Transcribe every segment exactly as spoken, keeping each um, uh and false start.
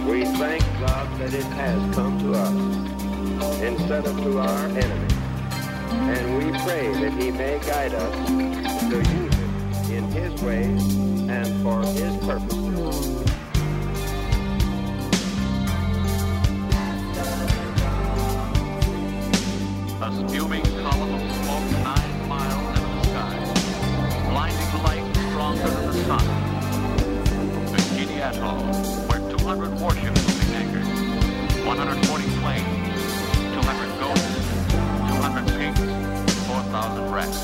We thank God that it has come to us instead of to our enemies. And we pray that he may guide us to use it in his ways and for his purposes. A spewing column of smoke nine miles into the sky. Blinding light stronger than the sun. Bikini Atoll, where two hundred warships will be anchored. one hundred forty planes, two hundred ghosts, two hundred pigs, four thousand wrecks.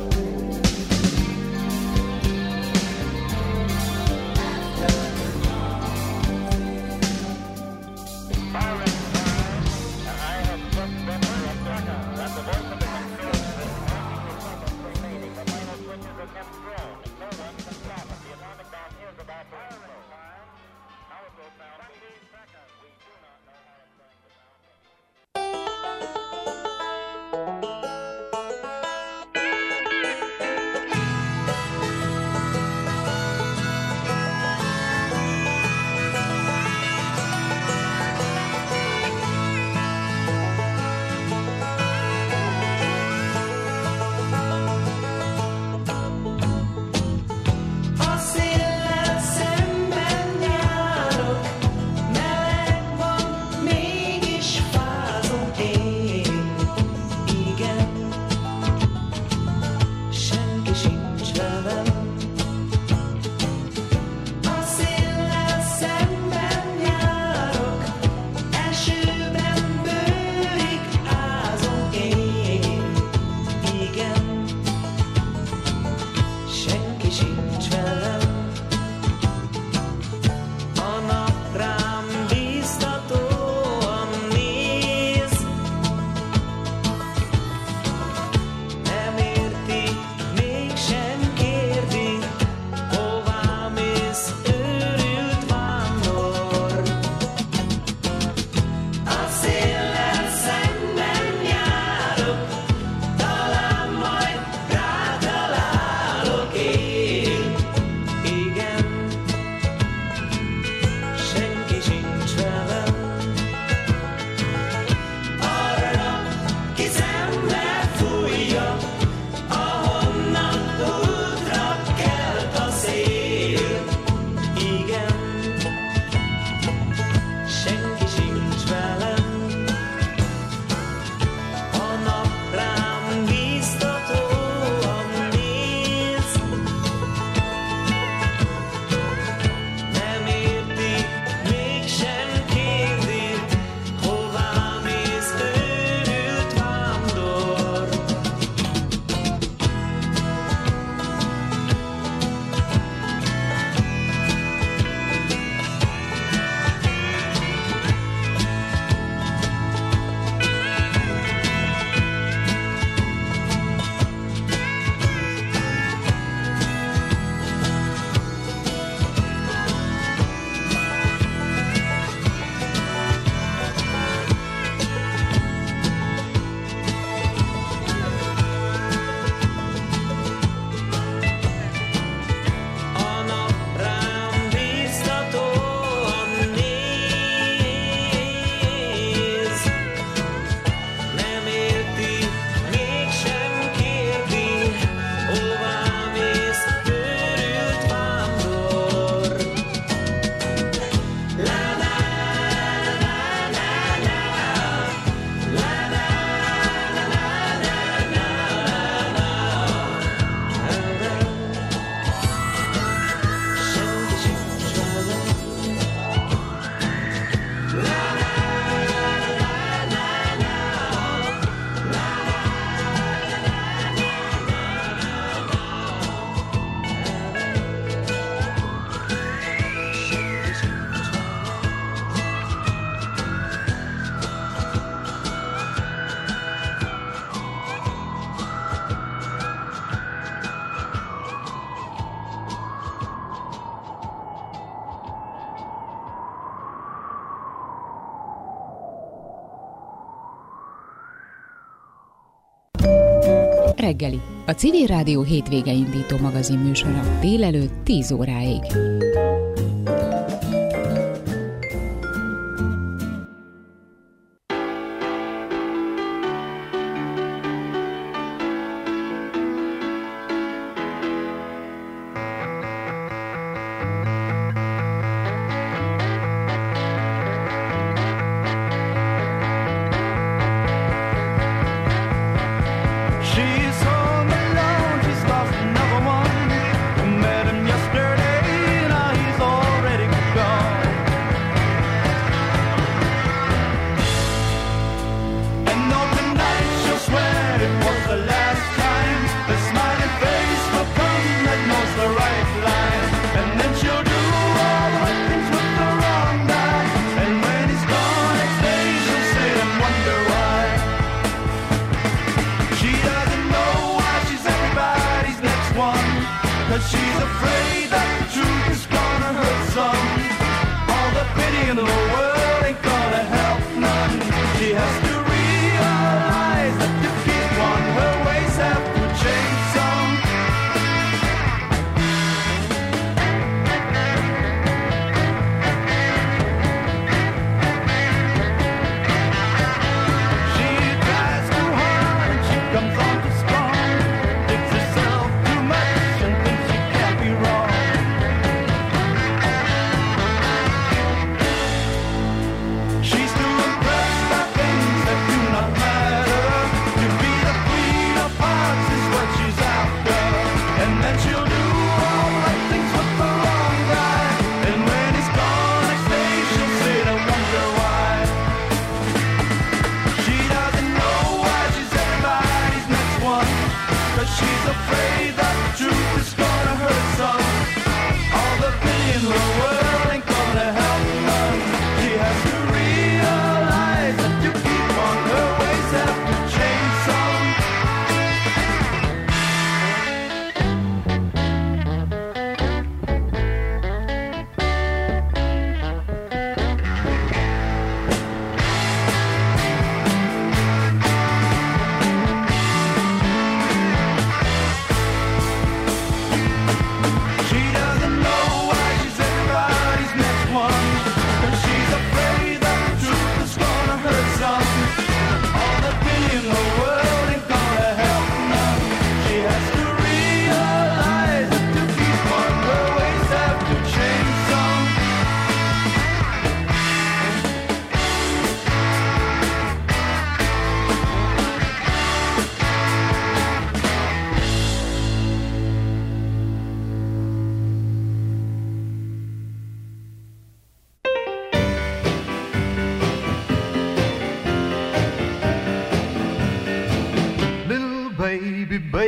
Reggeli, a Civil Rádió hétvége indító magazin műsora délelőtt tíz óráig.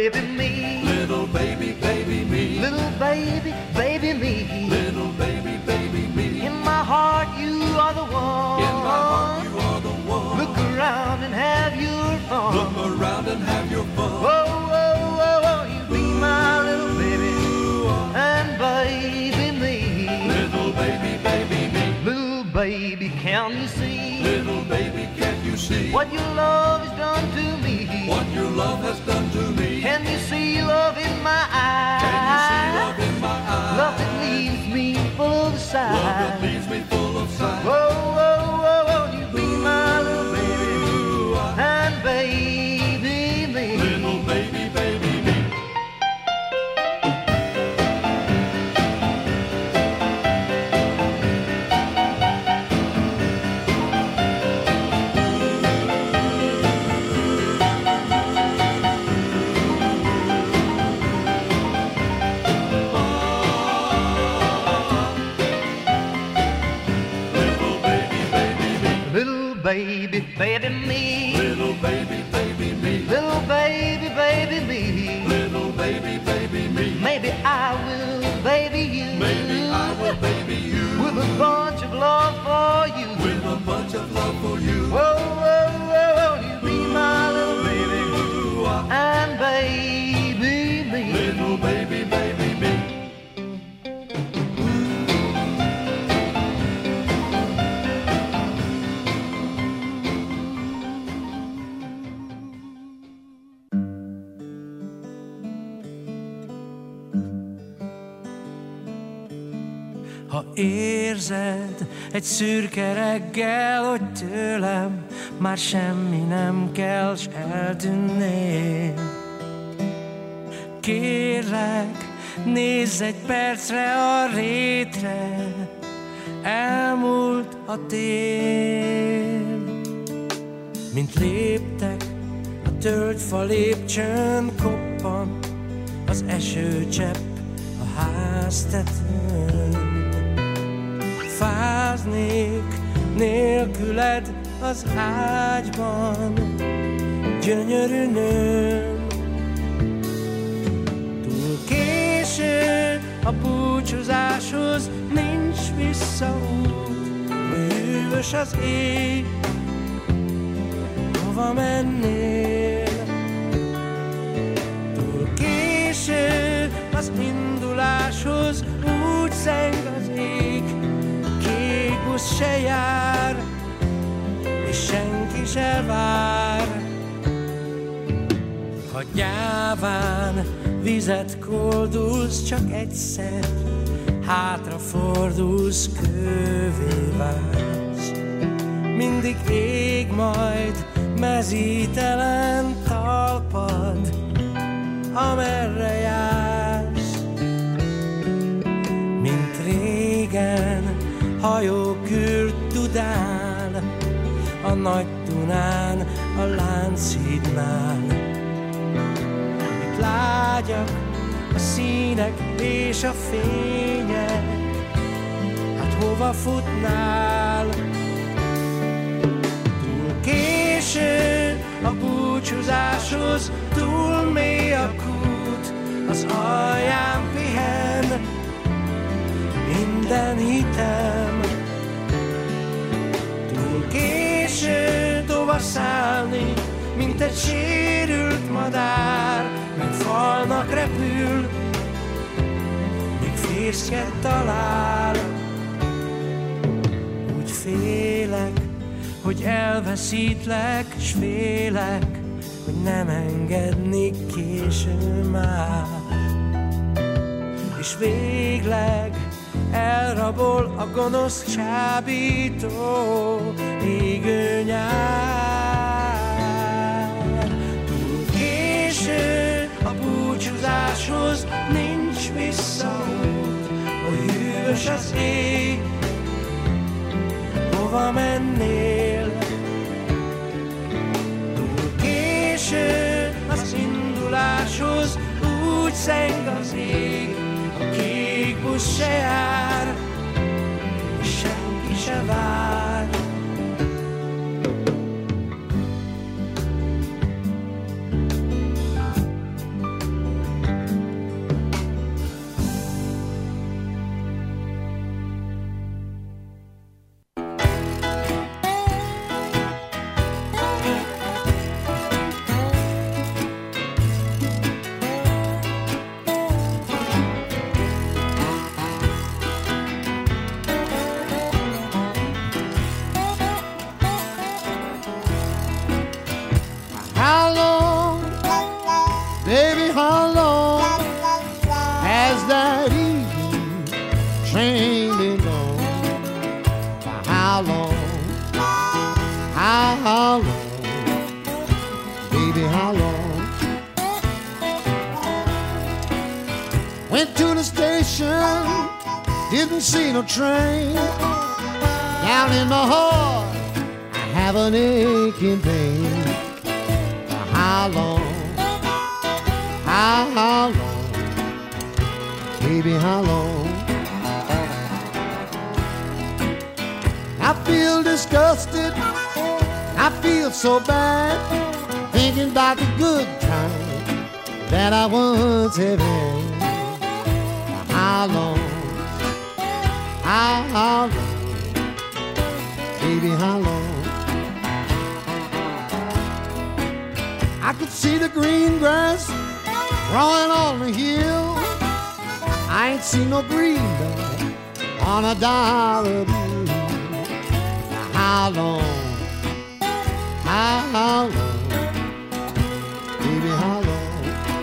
baby me. Little baby, baby me. Little baby, baby me. Little baby, baby me. In my heart you are the one. In my heart you are the one. Look around and have your fun. Look around and have your fun. Whoa, whoa, whoa, whoa, you be my little baby. And baby me. Little baby, baby me. Little baby, can you see? Little baby, can you see? What your love has done to me. What your love has done to me. Can you see love in my eyes? Can you see love in my eyes? Love that leaves me full of sighs. Love that leaves me full of sighs. Whoa, whoa, whoa, whoa, you be my little baby. And baby me. Little baby, baby me. Baby, baby me. Little baby, baby me. Little baby, baby me. Little baby, baby me. Maybe I will baby you. Maybe I will baby you. With a bunch of love for you. With a bunch of love for you. Whoa, whoa, whoa, whoa, you be my little baby. And baby me. Little baby, baby me. Ha érzed egy szürke reggel, hogy tőlem már semmi nem kell, s eltűnnél, kérlek, nézz egy percre a rétre, elmúlt a tél. Mint léptek, a tölgyfa lépcsőn koppan az esőcsepp a háztetőn. Fáznék nélküled az ágyban, gyönyörű nőm. Túl késő a búcsúzáshoz, nincs visszaút, hűvös az ég, hova mennél? Túl késő az induláshoz, úgy zeng az ég, kék busz se jár, és senki se vár. Ha gyáván vizet koldulsz, csak egyszer hátrafordulsz, kővé válsz. Mindig ég majd mezítelen talpad, amerre jársz. Mint régen hajók ült Dudán, a nagy Dunán, a Lánchídnál. Itt lágyak a színek és a fények, hát hova futnál? Túl késő a búcsúzáshoz, túl mély a kút, az alján pihen minden hitem. Túl késő tova szállni, mint egy sérült madár, meg falnak repül, még fészket talál. Úgy félek, hogy elveszítlek, s félek, hogy nem engedni késő már. És végleg elrabol a gonosz csábító égő nyár. Túl késő a búcsúzáshoz, nincs visszaút, hogy hűvös az ég, hova mennél? Túl késő az induláshoz, úgy zeng az ég, a kék busz se jár, és senki se vár. station, didn't see no train. Down in my heart, I have an aching pain. How long, how, how long, baby, how long? I feel disgusted, I feel so bad, thinking about the good times that I once have had. How long, how, how long, baby, how long? I could see the green grass growing on the hill. I ain't seen no greenback on a dollar bill. How long, how, how long, baby, how long?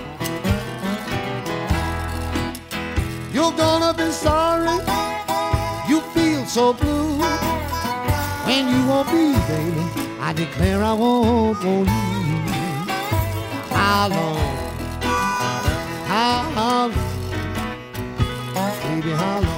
You're gonna be sorry, you feel so blue. When you won't be, baby, I declare I won't want you. How long, how, how long, baby, how long?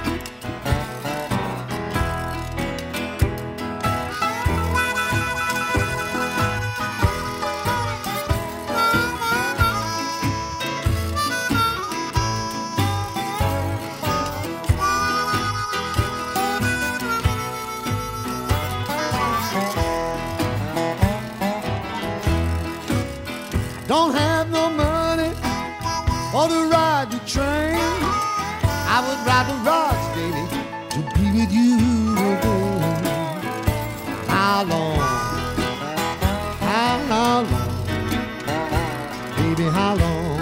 Don't have no money for to ride the train. I would ride the rocks, baby, to be with you again. How long, how, how long, baby, how long?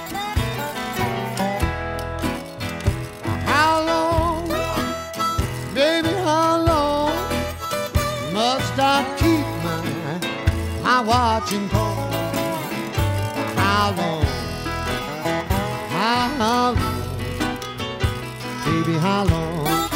How long, baby, how long must I keep my, my watching call? How long, how, how long, baby, how long?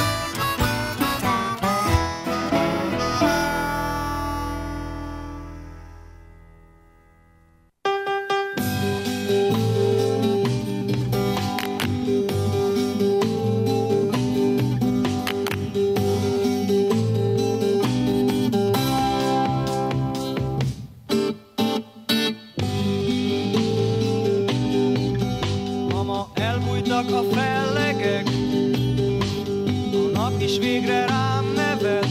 A fellegek, a nap is végre rám nevet.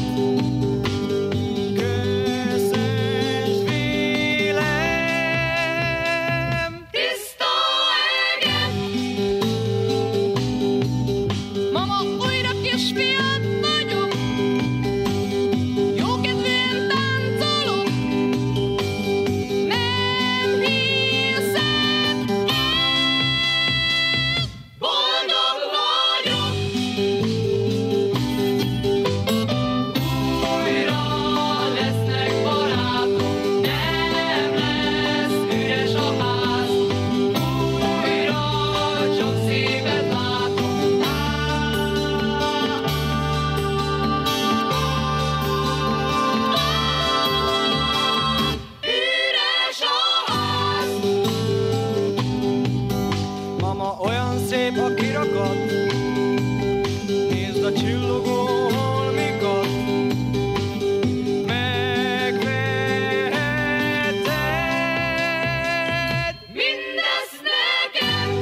Közös vélem, tiszta égem. Mama, újra kisfiad vagyok, jókedvűen táncolok. Nem hiszed olyan szép a kirakat, nézd a csillogó holmikat, megveheted mindezt nekem,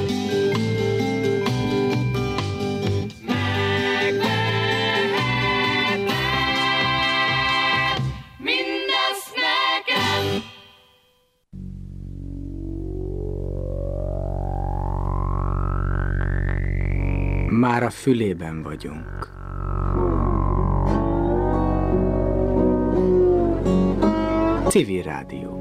megveheted mindezt nekem. Már a fülében vagyunk. Civil Rádió.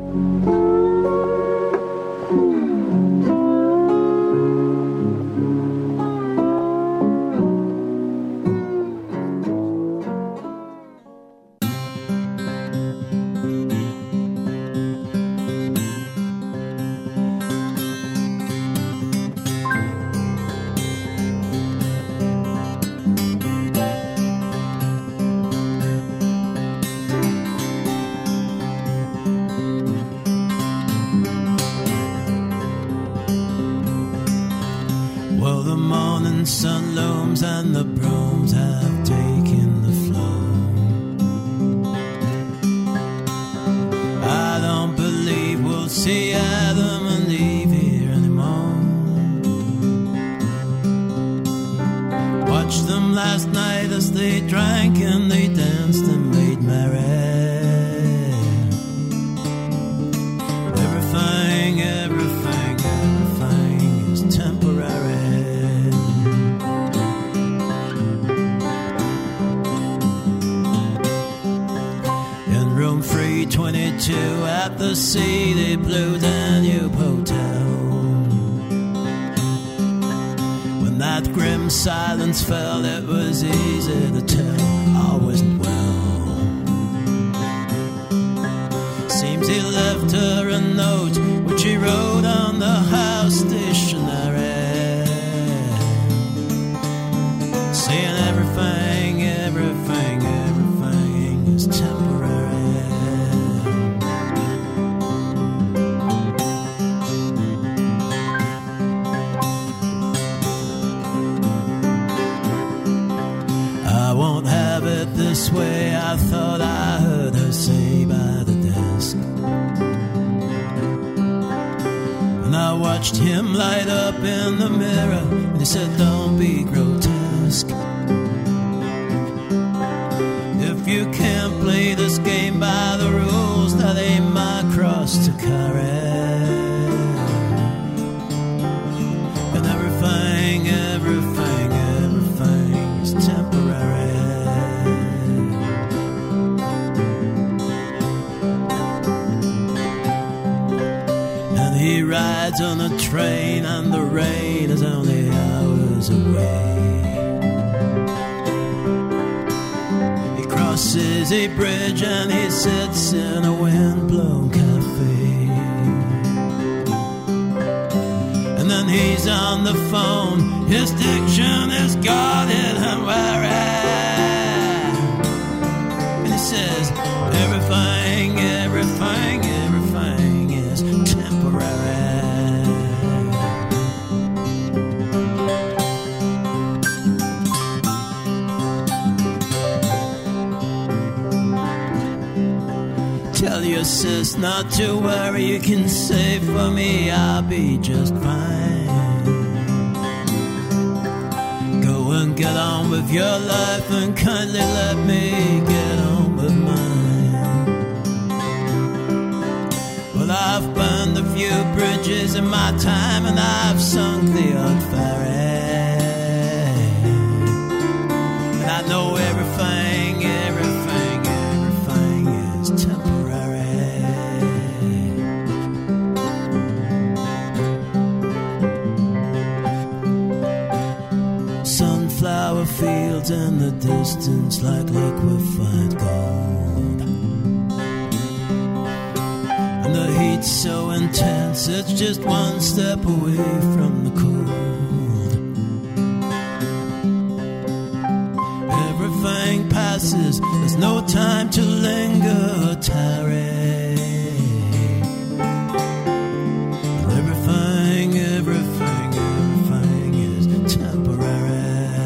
storms and the brooms have taken the flow. I don't believe we'll see Adam and Eve here anymore. Watched them last night as they drank and they danced and made merry. Everything, everything, everything is temporary. In room three twenty-two at the sea, they blew Danube Hotel. When that grim silence fell, it was easy to tell I wasn't well. Seems he left her a note which he wrote on the house stationery, saying everything, everything, everything is temporary. I won't have it this way, I thought I heard her say by the desk. And I watched him light up in the mirror, and he said, don't be grotesque. If you can't play this game by the rules, that ain't my cross to carry. And everything, everything, everything is temporary. And he rides on a train and the rain is only hours away. He crosses a bridge and he sits in a wind-blown cafe. And then he's on the phone, his diction is guarded and wary. And he says, everything, everything, everything is temporary. Tell your sis not to worry, you can say for me I'll be just fine. Go and get on with your life and kindly let me get on with mine. Well, I've burned a few bridges in my time and I've sunk the odd ferry. And I know everything, everything, everything is temporary. Sunflower fields in the distance like liquefied gold. And the heat's so intense, it's just one step away from the cold. Everything passes, there's no time to linger or tarry. Everything, everything, everything is temporary.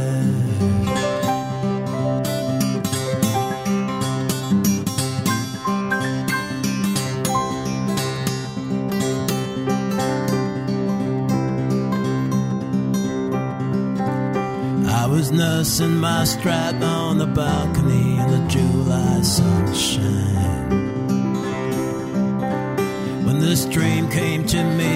I was nursing my strap on the balcony in the July sunshine, when this dream came to me